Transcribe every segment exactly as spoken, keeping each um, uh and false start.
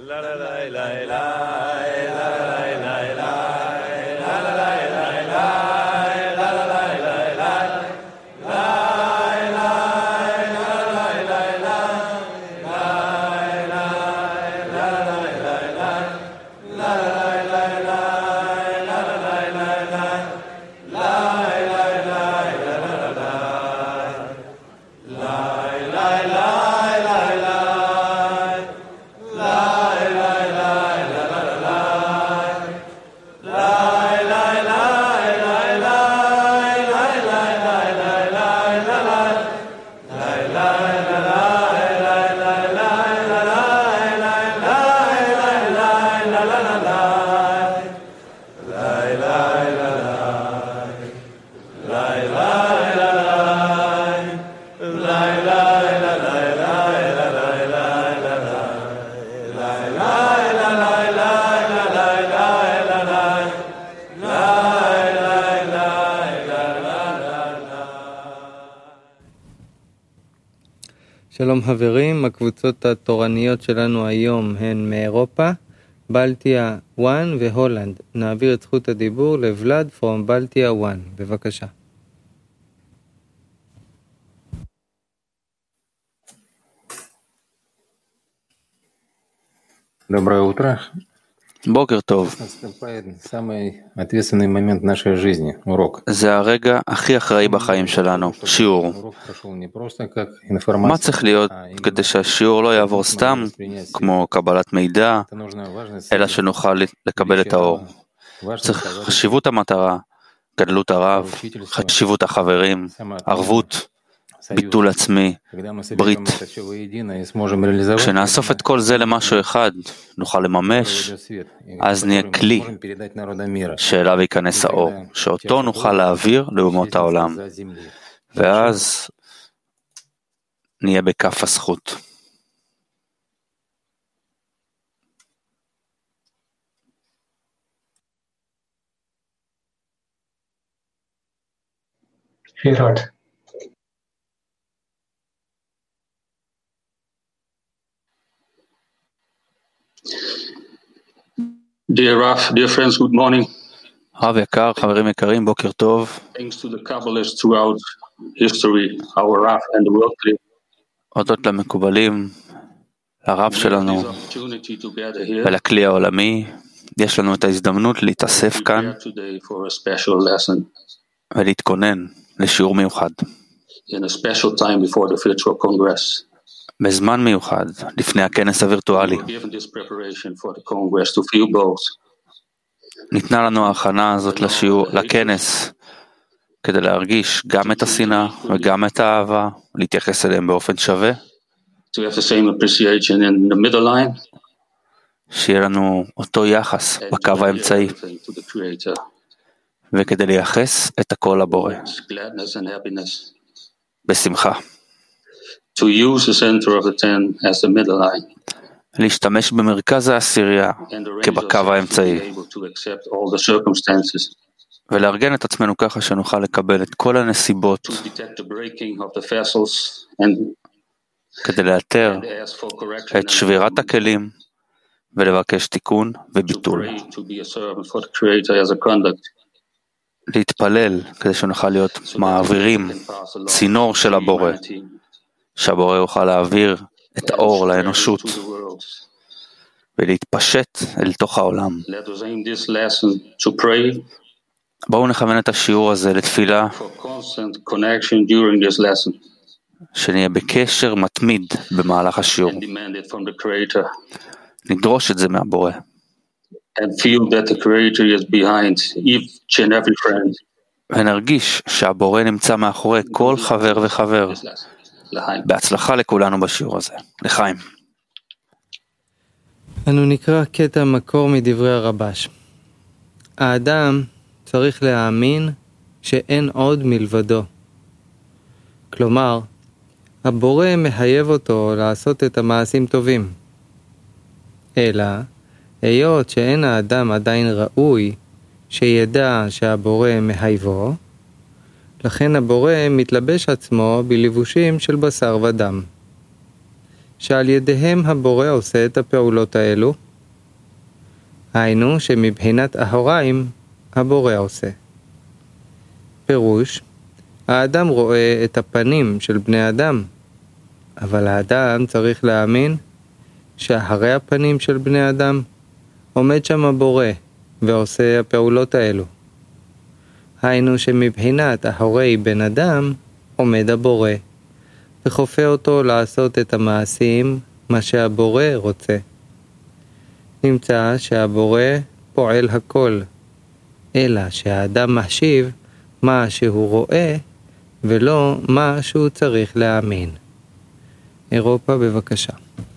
שלום חברים, הקבוצות התורניות שלנו היום הן מאירופה, בלטיה אחת והולנד. נעביר את זכות הדיבור לבלד פרום בלטיה אחת, בבקשה. Доброе утро. בוקר טוב. זה הרגע הכי אחראי בחיים שלנו, שיעור. מה צריך להיות כדי שהשיעור לא יעבור סתם, כמו קבלת מידע, אלא שנוכל לקבל את האור? צריך חשיבות המטרה, גדלות הרב, חשיבות החברים, ערבות, ביטול עצמי, ברית. כשנאסוף את כל זה למשהו אחד, נוכל לממש, אז נהיה כלי שאליו ייכנס האור, שאותו נוכל להעביר לאומות העולם, ואז נהיה בכף הזכות. Gerard. Dear Raf, dear friends, good morning. רב יקר, חברים יקרים, בוקר טוב. Thanks to the Kabbalists throughout history, our Raf and the world clip. הודות למקובלים, לרב שלנו ולכלי העולמי, יש לנו את ההזדמנות להתאסף כאן ולהתכונן לשיעור מיוחד. In a special time before the virtual congress. בזמן מיוחד, לפני הכנס הווירטואלי. ניתנה לנו ההכנה הזאת לשיעור, לכנס, כדי להרגיש גם את השנאה וגם את האהבה, להתייחס אליהם באופן שווה. שיהיה לנו אותו יחס בקו האמצעי, וכדי לייחס את הכל לבורא. בשמחה. To use the center of the ten as the middle line. להשתמש במרכז העשירייה כבקו האמצעי. ולארגן את עצמנו ככה שנוכל לקבל את כל הנסיבות כדי לאתר את שבירת הכלים ולבקש תיקון וביטול. להתפלל כדי שנוכל להיות מעבירים צינור של הבורא, שהבורא יוכל להעביר את האור לאנושות ולהתפשט אל תוך העולם. בואו נכוון את השיעור הזה לתפילה, שנהיה בקשר מתמיד במהלך השיעור. נדרוש את זה מהבורא. ונרגיש שהבורא נמצא מאחורי כל חבר וחבר. בהצלחה לכולנו בשיעור הזה. לחיים. אנו נקרא קטע מקור מדברי הרבש. האדם צריך להאמין שאין עוד מלבדו. כלומר, הבורא מחייב אותו לעשות את המעשים טובים. אלא, היות שאין האדם עדיין ראוי שידע שהבורא מחייבו, לכן הבורא מתלבש עצמו בלבושים של בשר ודם. שעל ידיהם הבורא עושה את הפעולות האלו, היינו שמבחינת ההוריים הבורא עושה. פירוש, האדם רואה את הפנים של בני אדם, אבל האדם צריך להאמין שאחרי הפנים של בני אדם עומד שם הבורא ועושה הפעולות האלו. היינו שמבחינת ההורי בן אדם עומד הבורא וכופה אותו לעשות את המעשים מה שהבורא רוצה. נמצא שהבורא פועל הכל, אלא שהאדם מחשיב מה שהוא רואה ולא מה שהוא צריך להאמין. אירופה בבקשה.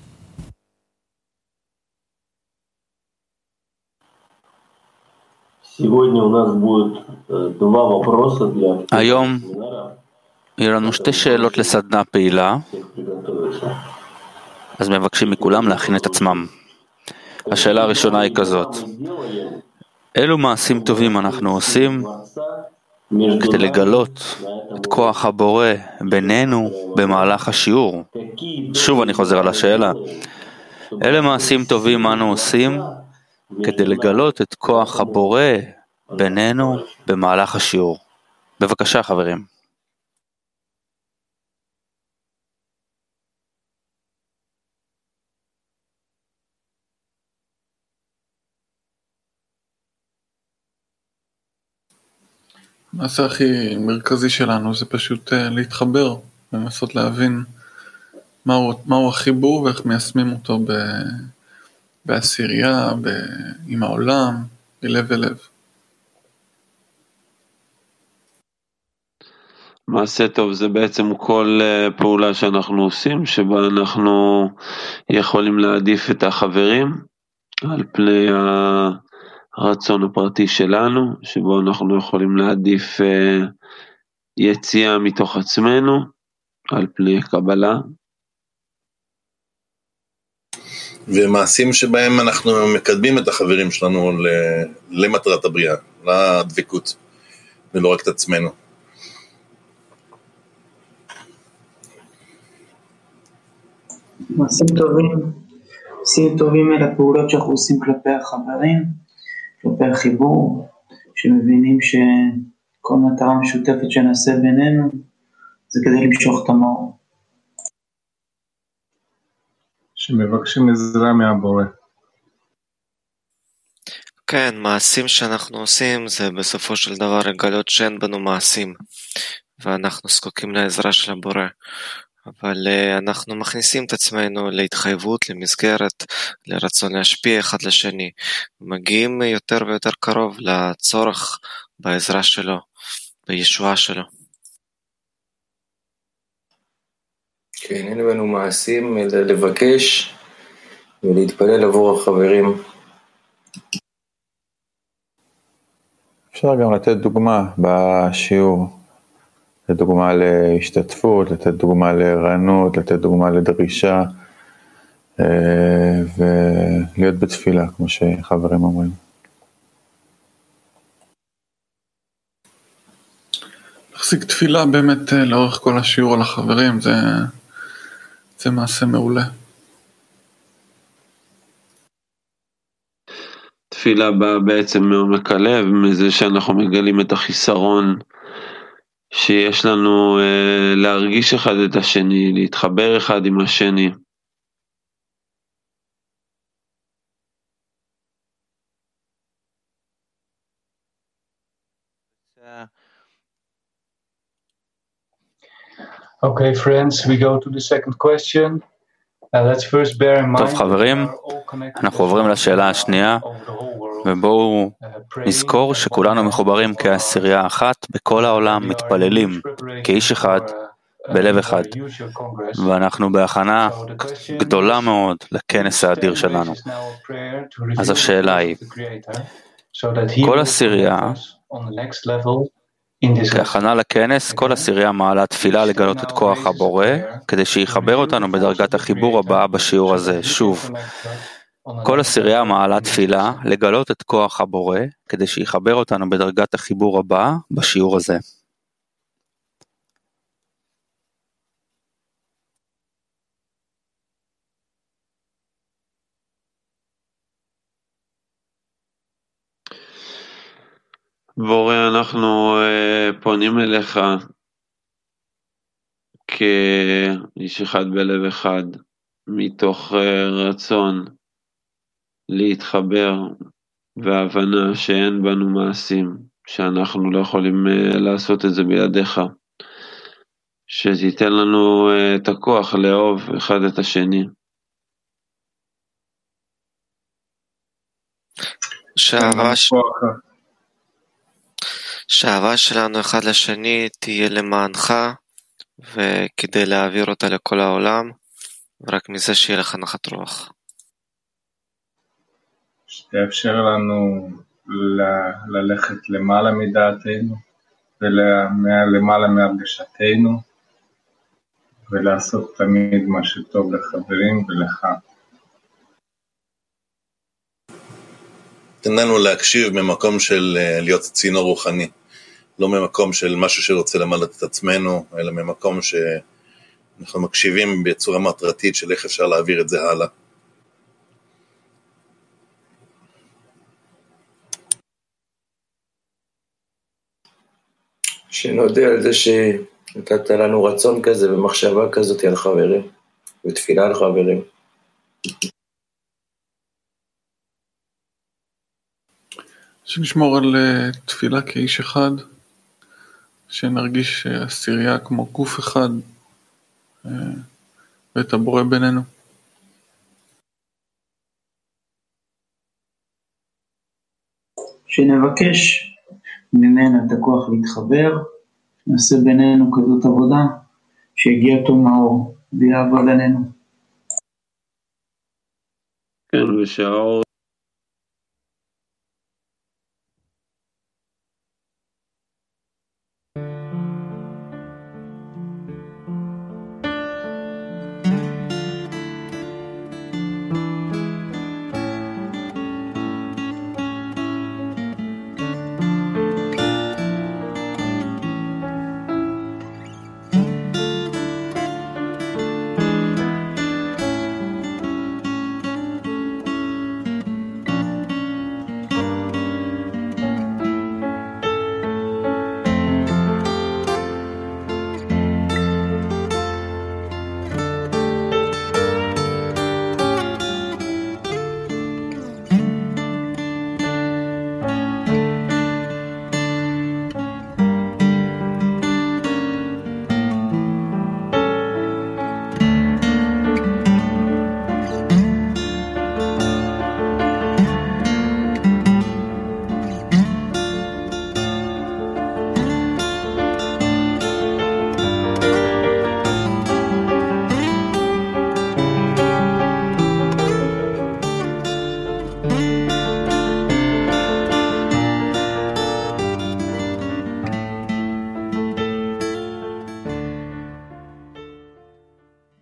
היום יהיו לנו שתי שאלות לסדנה פעילה, אז מבקשים מכולם להכין את עצמם. השאלה הראשונה היא כזאת: אילו מעשים טובים אנחנו עושים כדי לגלות את כוח הבורא בינינו במהלך השיעור? שוב אני חוזר על השאלה, אילו מעשים טובים אנו עושים כדי לגלות את כוח הבורא בינינו במהלך השיעור? בבקשה חברים. המעשה הכי מרכזי שלנו זה פשוט להתחבר ולנסות להבין מהו, מהו החיבור ואיך מיישמים אותו ב, בעשירייה, ב, עם העולם, בלב ולב. מעשה טוב זה בעצם כל פעולה שאנחנו עושים, שבה אנחנו יכולים להעדיף את החברים על פני הרצון הפרטי שלנו, שבו אנחנו יכולים להעדיף יציאה מתוך עצמנו על פני קבלה. ומעשים שבהם אנחנו מקדמים את החברים שלנו למטרת הבריאה, לדבקות, ולא רק את עצמנו. מעשים טובים, מעשים טובים אלה פעולות שאנחנו עושים כלפי החברים, כלפי החיבור, שמבינים שכל מטרה משותפת שנעשה בינינו, זה כדי למשוך את המאור. שמבקשים עזרה מהבורא. כן, מעשים שאנחנו עושים זה בסופו של דבר לגלות שאין בנו מעשים, ואנחנו זקוקים לעזרה של הבורא. אבל uh, אנחנו מכניסים את עצמנו להתחייבות, למסגרת, לרצון להשפיע אחד לשני, מגיעים יותר ויותר קרוב לצורך בעזרה שלו, בישועה שלו. כן, אין בנו מעשים אלא לבקש ולהתפלל עבור החברים. אפשר גם לתת דוגמה בשיעור. לתת דוגמה להשתתפות, לתת דוגמה לערנות, לתת דוגמה לדרישה, ולהיות בתפילה, כמו שחברים אומרים. להחזיק תפילה באמת לאורך כל השיעור על החברים, זה, זה מעשה מעולה. תפילה באה בעצם מעומק הלב, מזה שאנחנו מגלים את החיסרון, שיש לנו אה, להרגיש אחד את השני, להתחבר אחד עם השני. Okay, friends, we go to the second question. Uh, let's first bear in mind. טוב חברים, אנחנו עוברים לשאלה השנייה, ובואו נזכור שכולנו מחוברים כעשירייה אחת בכל העולם, מתפללים כאיש אחד, בלב אחד, ואנחנו בהכנה גדולה מאוד לכנס האדיר שלנו. אז השאלה היא, כל עשירייה, כהכנה לכנס, כל עשירייה מעלה תפילה לגלות את כוח הבורא, כדי שיחבר אותנו בדרגת החיבור הבאה בשיעור הזה. שוב, כל עשירייה מעלה תפילה לגלות את כוח הבורא, כדי שיחבר אותנו בדרגת החיבור הבאה בשיעור הזה. בורא, אנחנו uh, פונים אליך כאיש אחד בלב אחד, מתוך uh, רצון להתחבר והבנה שאין בנו מעשים, שאנחנו לא יכולים uh, לעשות את זה בידיך, שתיתן לנו uh, את הכוח לאהוב אחד את השני. שהאהבה ש... שהאהבה שלנו אחד לשני תהיה למענך, וכדי להעביר אותה לכל העולם, רק מזה שיהיה לך נחת רוח. שתאפשר לנו ל- ללכת למעלה מדעתנו, ולמעלה מהרגשתנו, ולעשות תמיד מה שטוב לחברים ולך. תן לנו להקשיב ממקום של להיות צינור רוחני, לא ממקום של משהו שרוצה למלא את עצמנו, אלא ממקום שאנחנו מקשיבים בצורה מטרתית של איך אפשר להעביר את זה הלאה. שנודה על זה שנתת לנו רצון כזה ומחשבה כזאת על חברים, ותפילה על חברים. שנשמור על תפילה כאיש אחד, שנרגיש עשירייה כמו גוף אחד, ואת הבורא בינינו. שנבקש ממנה את הכוח להתחבר, נעשה בינינו כזאת עבודה, שיגיע אותו מאור ויעבוד עלינו. כן, ושהאור